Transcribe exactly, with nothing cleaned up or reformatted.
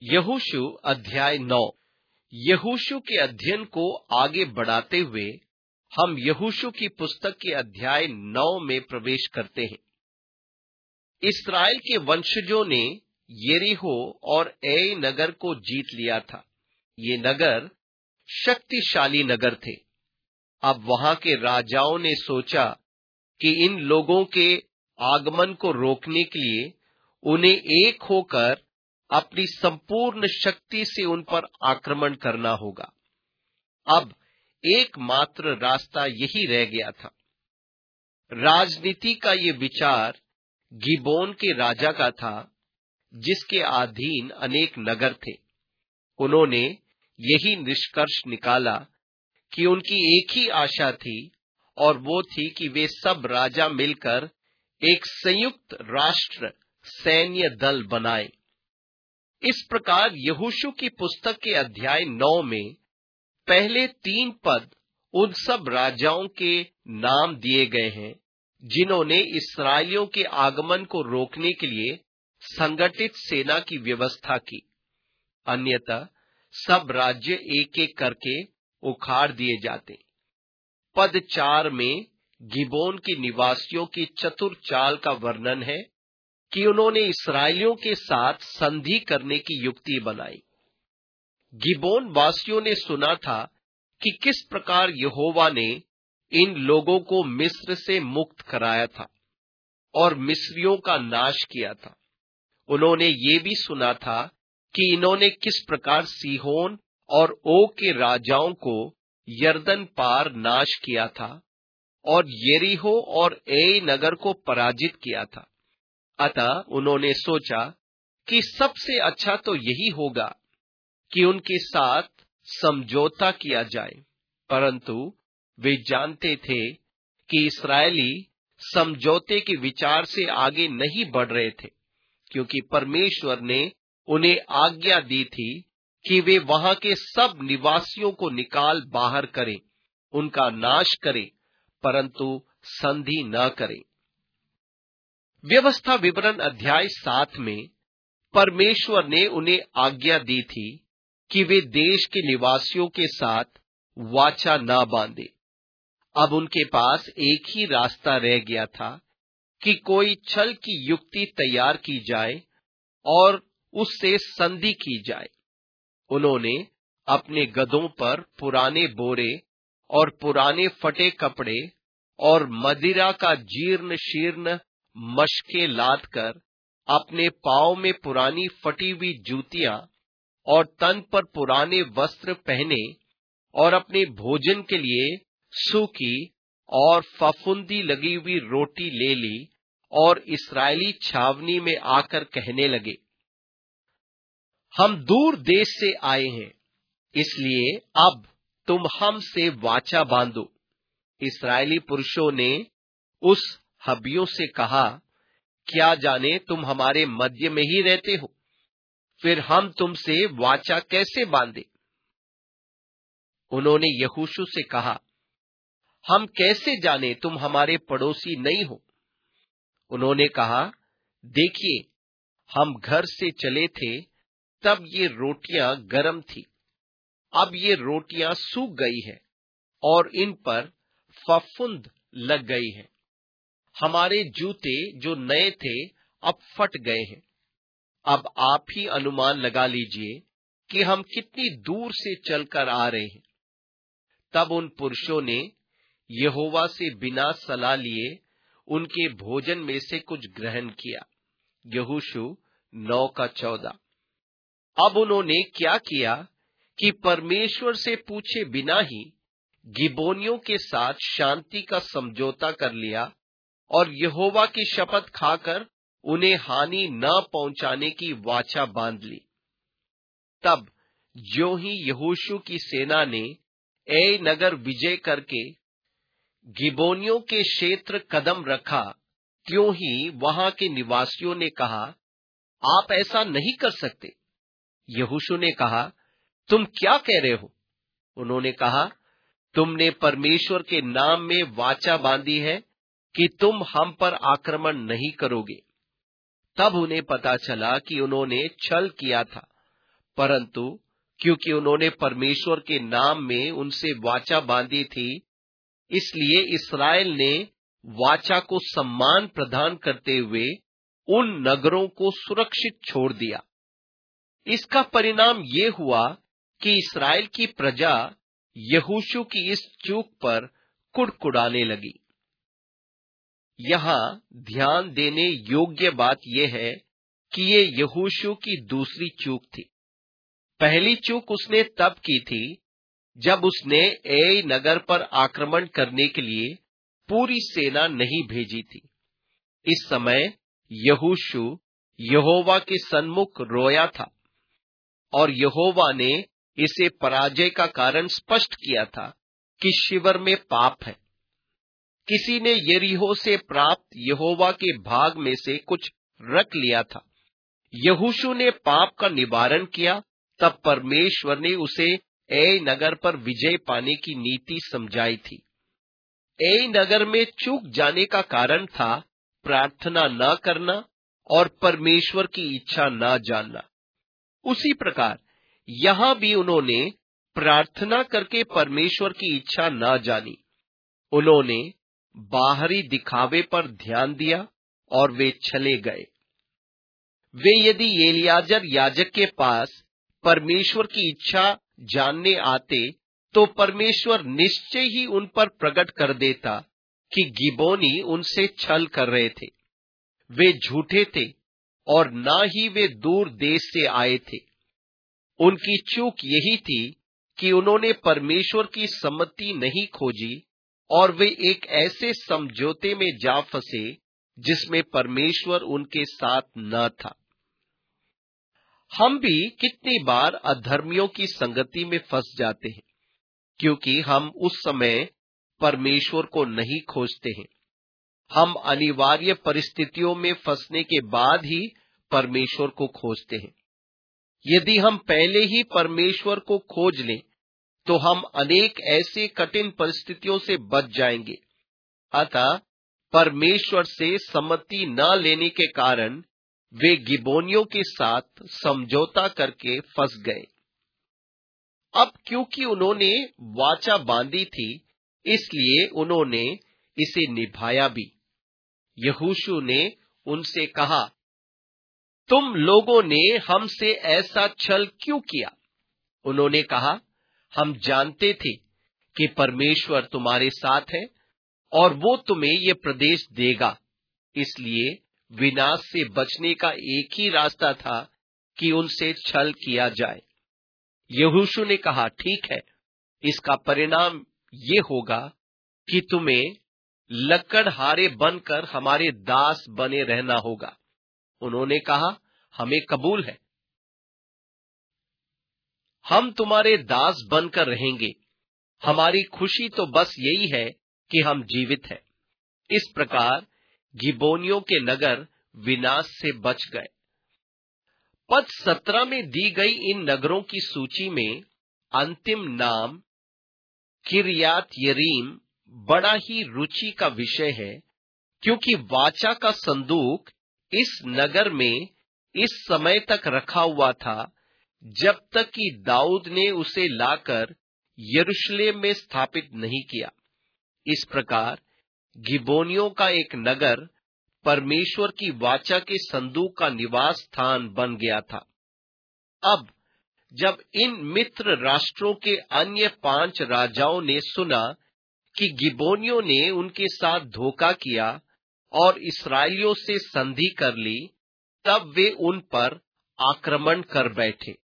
यहोशू अध्याय नौ। यहोशू के अध्ययन को आगे बढ़ाते हुए हम यहोशू की पुस्तक के अध्याय नौ में प्रवेश करते हैं। इस्राएल के वंशजों ने यरीहो और ऐ नगर को जीत लिया था। ये नगर शक्तिशाली नगर थे। अब वहां के राजाओं ने सोचा कि इन लोगों के आगमन को रोकने के लिए उन्हें एक होकर अपनी संपूर्ण शक्ति से उन पर आक्रमण करना होगा। अब एकमात्र रास्ता यही रह गया था। राजनीति का ये विचार गिबोन के राजा का था, जिसके अधीन अनेक नगर थे। उन्होंने यही निष्कर्ष निकाला कि उनकी एक ही आशा थी, और वो थी कि वे सब राजा मिलकर एक संयुक्त राष्ट्र सैन्य दल बनाएं। इस प्रकार यहोशू की पुस्तक के अध्याय नौ में पहले तीन पद उन सब राजाओं के नाम दिए गए हैं, जिन्होंने इस्राएलियों के आगमन को रोकने के लिए संगठित सेना की व्यवस्था की। अन्यथा सब राज्य एक एक करके उखाड़ दिए जाते। पद चार में गिबोन के निवासियों की चतुर चाल का वर्णन है कि उन्होंने इस्राएलियों के साथ संधि करने की युक्ति बनाई। गिबोन वासियों ने सुना था कि किस प्रकार यहोवा ने इन लोगों को मिस्र से मुक्त कराया था और मिस्रियों का नाश किया था। उन्होंने ये भी सुना था कि इन्होंने किस प्रकार सीहोन और ओग के राजाओं को यरदन पार नाश किया था और यरीहो और ऐ नगर को पराजित किया था। अतः उन्होंने सोचा कि सबसे अच्छा तो यही होगा कि उनके साथ समझौता किया जाए, परंतु वे जानते थे कि इस्राएली समझौते के विचार से आगे नहीं बढ़ रहे थे, क्योंकि परमेश्वर ने उन्हें आज्ञा दी थी कि वे वहां के सब निवासियों को निकाल बाहर करें, उनका नाश करें, परंतु संधि न करें। व्यवस्था विवरण अध्याय सात में परमेश्वर ने उन्हें आज्ञा दी थी कि वे देश के निवासियों के साथ वाचा न बांधे। अब उनके पास एक ही रास्ता रह गया था कि कोई छल की युक्ति तैयार की जाए और उससे संधि की जाए। उन्होंने अपने गधों पर पुराने बोरे और पुराने फटे कपड़े और मदिरा का जीर्ण शीर्ण मशके लाद कर अपने पांव में पुरानी फटी हुई जूतियां और तन पर पुराने वस्त्र पहने और अपने भोजन के लिए सूखी और फफूंदी लगी हुई रोटी ले ली और इस्राएली छावनी में आकर कहने लगे, हम दूर देश से आए हैं, इसलिए अब तुम हमसे वाचा बांधो। इस्राएली पुरुषों ने उस हबियों से कहा, क्या जाने तुम हमारे मध्य में ही रहते हो, फिर हम तुमसे वाचा कैसे बांधे? उन्होंने यहोशू से कहा, हम कैसे जाने तुम हमारे पड़ोसी नहीं हो? उन्होंने कहा, देखिए, हम घर से चले थे तब ये रोटियां गरम थी, अब ये रोटियां सूख गई है और इन पर फफूंद लग गई है। हमारे जूते जो नए थे अब फट गए हैं। अब आप ही अनुमान लगा लीजिए कि हम कितनी दूर से चलकर आ रहे हैं। तब उन पुरुषों ने यहोवा से बिना सलाह लिए उनके भोजन में से कुछ ग्रहण किया। यहोशू नौ का चौदह। अब उन्होंने क्या किया कि परमेश्वर से पूछे बिना ही गिबोनियों के साथ शांति का समझौता कर लिया और यहोवा की शपथ खाकर उन्हें हानि न पहुंचाने की वाचा बांध ली। तब ज्यों ही यहोशू की सेना ने ऐ नगर विजय करके गिबोनियों के क्षेत्र कदम रखा, त्यों ही वहां के निवासियों ने कहा, आप ऐसा नहीं कर सकते। यहोशू ने कहा, तुम क्या कह रहे हो? उन्होंने कहा, तुमने परमेश्वर के नाम में वाचा बांधी है कि तुम हम पर आक्रमण नहीं करोगे। तब उन्हें पता चला कि उन्होंने छल किया था, परंतु क्योंकि उन्होंने परमेश्वर के नाम में उनसे वाचा बांधी थी, इसलिए इस्राएल ने वाचा को सम्मान प्रदान करते हुए उन नगरों को सुरक्षित छोड़ दिया। इसका परिणाम ये हुआ कि इस्राएल की प्रजा यहोशू की इस चूक पर कुड़कुड़ाने लगी। यहां ध्यान देने योग्य बात यह है कि ये यहोशू की दूसरी चूक थी। पहली चूक उसने तब की थी जब उसने ए नगर पर आक्रमण करने के लिए पूरी सेना नहीं भेजी थी। इस समय यहोशू यहोवा के सन्मुख रोया था और यहोवा ने इसे पराजय का कारण स्पष्ट किया था कि शिवर में पाप है। किसी ने यरीहो से प्राप्त यहोवा के भाग में से कुछ रख लिया था। यहोशू ने पाप का निवारण किया, तब परमेश्वर ने उसे ए नगर पर विजय पाने की नीति समझाई थी। ए नगर में चूक जाने का कारण था प्रार्थना न करना और परमेश्वर की इच्छा न जानना। उसी प्रकार यहां भी उन्होंने प्रार्थना करके परमेश्वर की इच्छा न जानी। उन्होंने बाहरी दिखावे पर ध्यान दिया और वे चले गए। वे यदि एलियाजर याजक के पास परमेश्वर की इच्छा जानने आते तो परमेश्वर निश्चय ही उन पर प्रकट कर देता कि गिबोनी उनसे छल कर रहे थे। वे झूठे थे और ना ही वे दूर देश से आए थे। उनकी चूक यही थी कि उन्होंने परमेश्वर की सम्मति नहीं खोजी और वे एक ऐसे समझौते में जा फंसे जिसमें परमेश्वर उनके साथ न था। हम भी कितनी बार अधर्मियों की संगति में फंस जाते हैं, क्योंकि हम उस समय परमेश्वर को नहीं खोजते हैं। हम अनिवार्य परिस्थितियों में फंसने के बाद ही परमेश्वर को खोजते हैं। यदि हम पहले ही परमेश्वर को खोज लें तो हम अनेक ऐसे कठिन परिस्थितियों से बच जाएंगे। अतः परमेश्वर से सम्मति न लेने के कारण वे गिबोनियों के साथ समझौता करके फंस गए। अब क्योंकि उन्होंने वाचा बांधी थी, इसलिए उन्होंने इसे निभाया भी। यहोशू ने उनसे कहा, तुम लोगों ने हमसे ऐसा छल क्यों किया? उन्होंने कहा, हम जानते थे कि परमेश्वर तुम्हारे साथ है और वो तुम्हें ये प्रदेश देगा। इसलिए विनाश से बचने का एक ही रास्ता था कि उनसे छल किया जाए। यहोशू ने कहा, ठीक है, इसका परिणाम ये होगा कि तुम्हें लकड़हारे बनकर हमारे दास बने रहना होगा। उन्होंने कहा, हमें कबूल है, हम तुम्हारे दास बनकर रहेंगे। हमारी खुशी तो बस यही है कि हम जीवित हैं। इस प्रकार गिबोनियों के नगर विनाश से बच गए। पद सत्रह में दी गई इन नगरों की सूची में अंतिम नाम किर्यात यरीम बड़ा ही रुचि का विषय है, क्योंकि वाचा का संदूक इस नगर में इस समय तक रखा हुआ था जब तक कि दाऊद ने उसे लाकर यरूशलेम में स्थापित नहीं किया। इस प्रकार गिबोनियों का एक नगर परमेश्वर की वाचा के संदूक का निवास स्थान बन गया था। अब जब इन मित्र राष्ट्रों के अन्य पांच राजाओं ने सुना कि गिबोनियों ने उनके साथ धोखा किया और इस्राएलियों से संधि कर ली, तब वे उन पर आक्रमण कर बैठे।